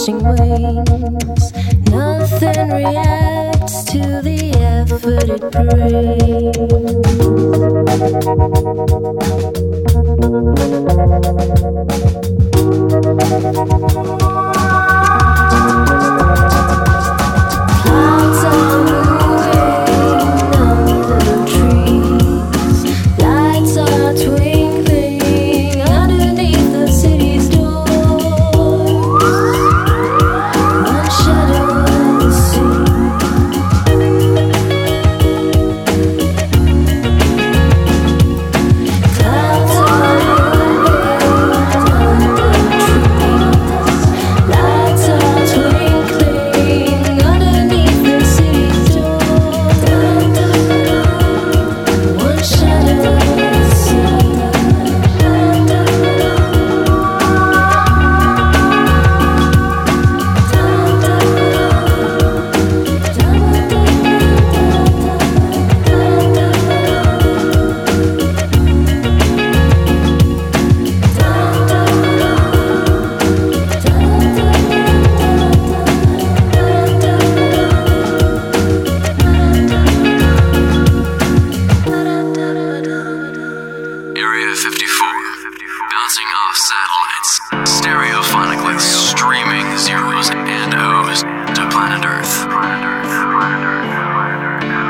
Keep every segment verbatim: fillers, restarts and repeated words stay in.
flashing wings. Nothing reacts to the effort it Clouds are moving under the trees. Lights are twinkling underneath the city's doors. One shadow of the sea. Clouds are moving under the trees. Lights are twinkling underneath the city's doors. One shadow of the sea. Area fifty-four, bouncing off satellites, stereophonically streaming zeros and O's to planet Earth. Planet Earth, planet Earth, planet Earth.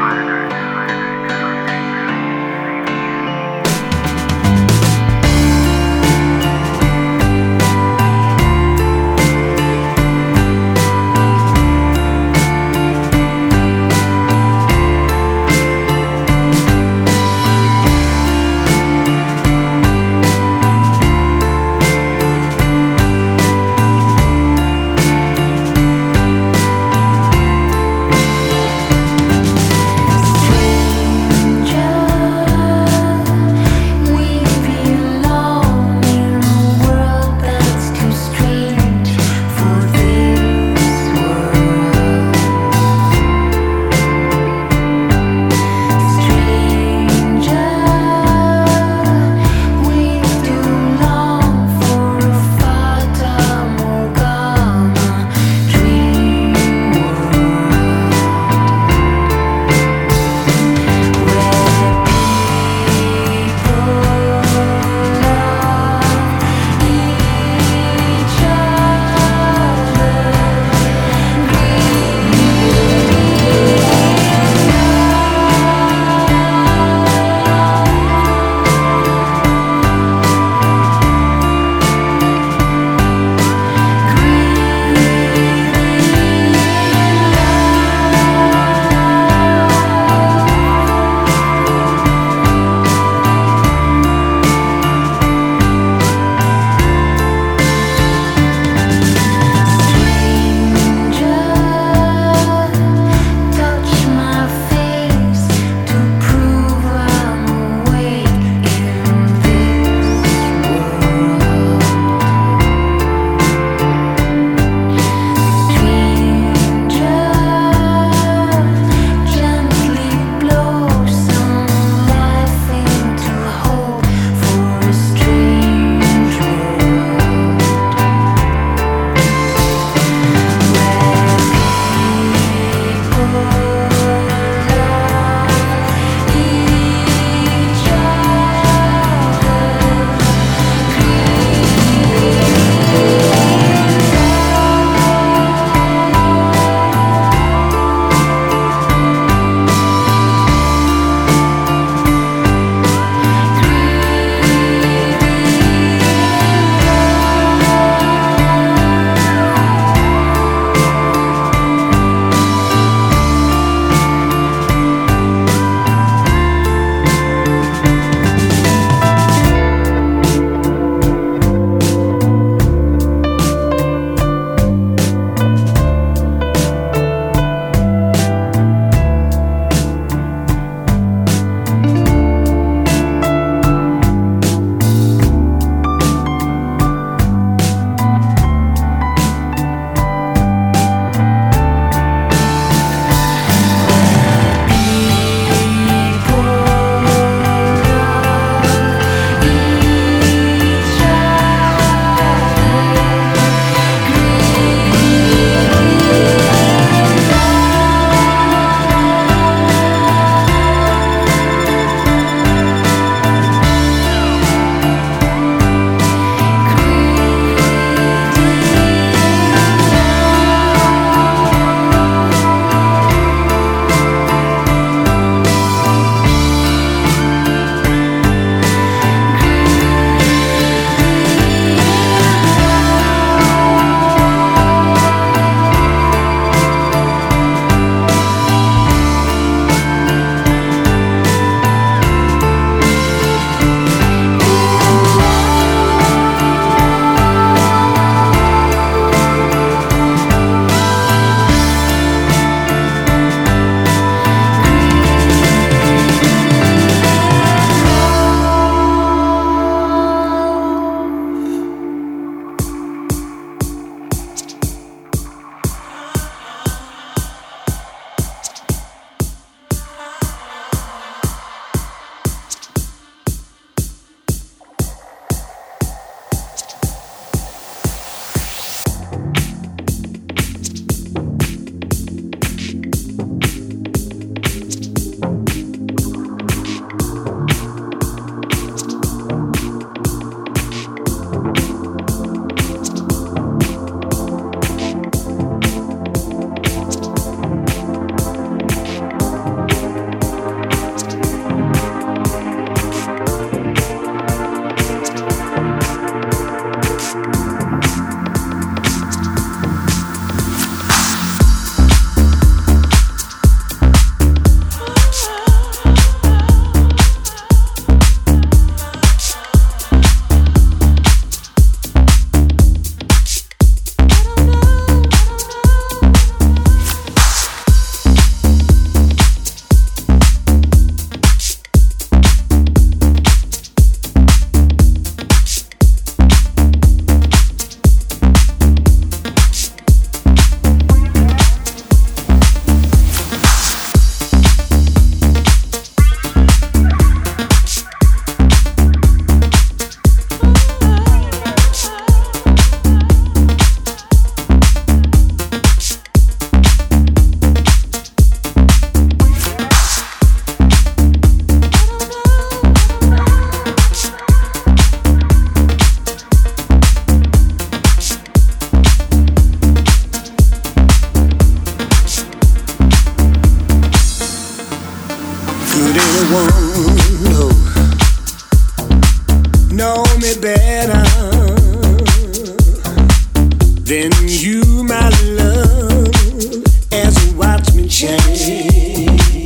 then you, my love, as a watchman change.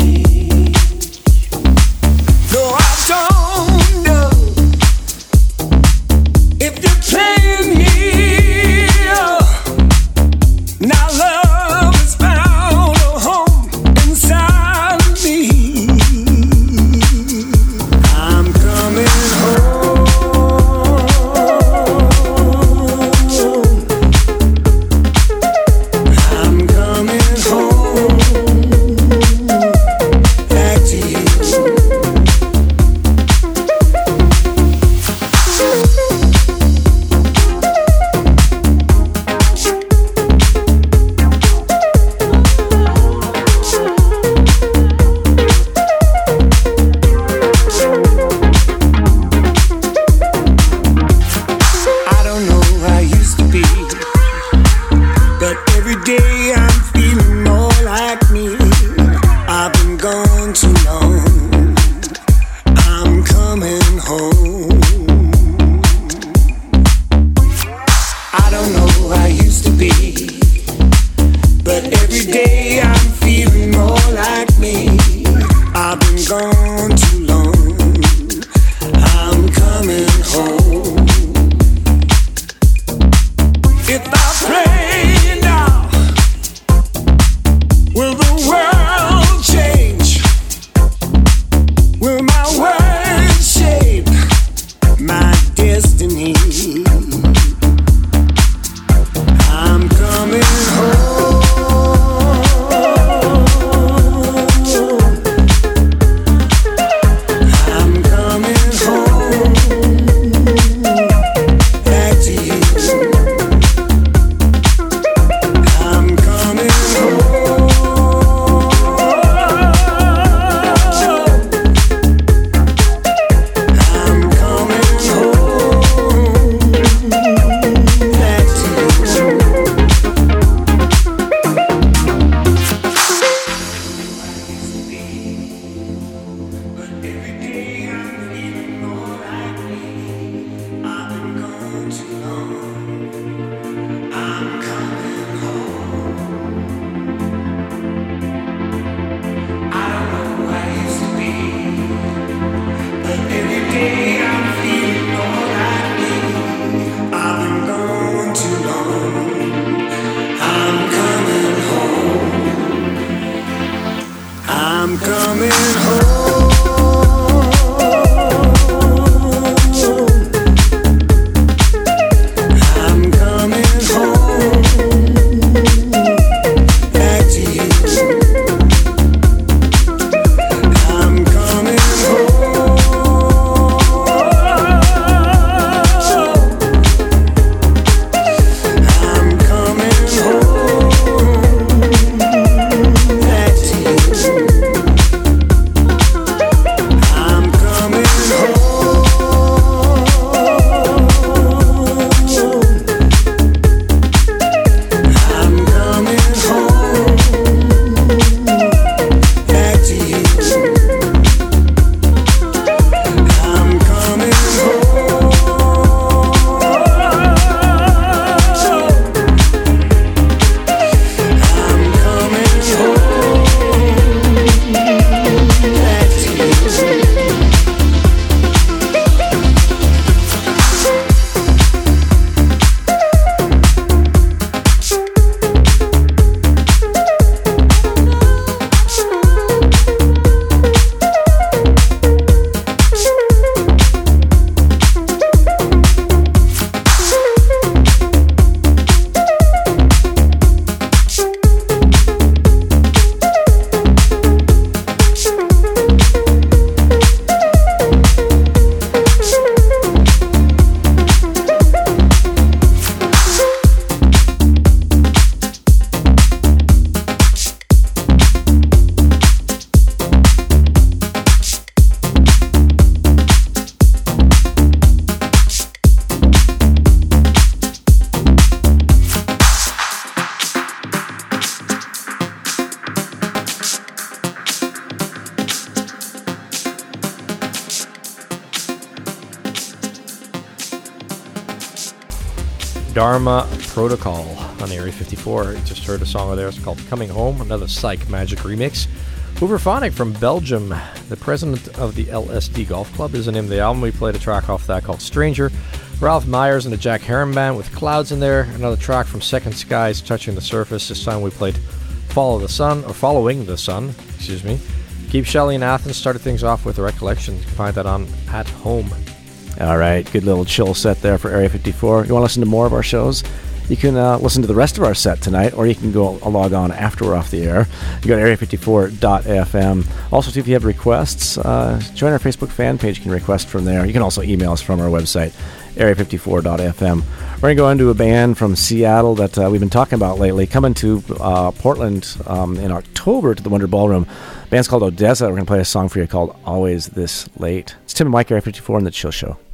No, I don't know if you're playing me. Now love has found a home inside of me. I'm coming home. I'm coming home back to you. I don't know who I used to be, but every day I'm feeling more like me. I've been gone too long. I'm coming home. I don't know who I used to be, but every day I'm feeling more like me. I've been gone too long. I'm coming home. If I pray now, will the world change? Will my words shape my destiny? I'm coming home. Dharma Protocol on Area fifty-four. You just heard a song of theirs called Coming Home, another Psych Magic remix. Hooverphonic from Belgium, the president of the L S D Golf Club is the name of the album. We played a track off that called Stranger. Ralph Myers and the Jack Heron Band with Clouds in there. Another track from Second Skies, Touching the Surface. This time we played Follow the Sun, or Following the Sun, excuse me. Keith Shelley in Athens started things off with a recollection. You can find that on At Home. All right, good little chill set there for Area fifty-four. You want to listen to more of our shows? You can uh, listen to the rest of our set tonight, or you can go log on after we're off the air. You go to area fifty-four dot f m. Also, if you have requests, uh, join our Facebook fan page. You can request from there. You can also email us from our website, area fifty-four dot f m. We're going to go into a band from Seattle that uh, we've been talking about lately, coming to uh, Portland um, in October to the Wonder Ballroom. The band's called Odessa. We're going to play a song for you called Always This Late. It's Tim and Mike, Area fifty-four, and The Chill Show.